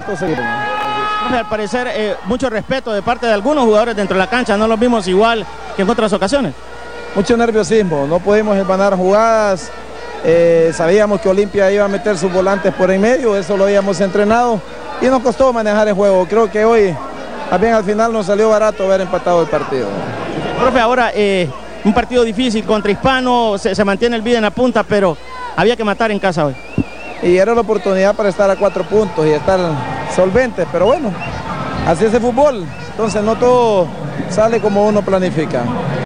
rato seguir. Al parecer, mucho respeto de parte de algunos jugadores dentro de la cancha, no los vimos igual que en otras ocasiones. Mucho nerviosismo, no pudimos ganar jugadas, sabíamos que Olimpia iba a meter sus volantes por en medio, eso lo habíamos entrenado y nos costó manejar el juego. Creo que hoy, también al final nos salió barato haber empatado el partido. Profe, ahora un partido difícil contra Hispano, se mantiene el vida en la punta, pero había que matar en casa hoy. Y era la oportunidad para estar a 4 puntos y estar solventes, pero bueno, así es el fútbol, entonces no todo sale como uno planifica.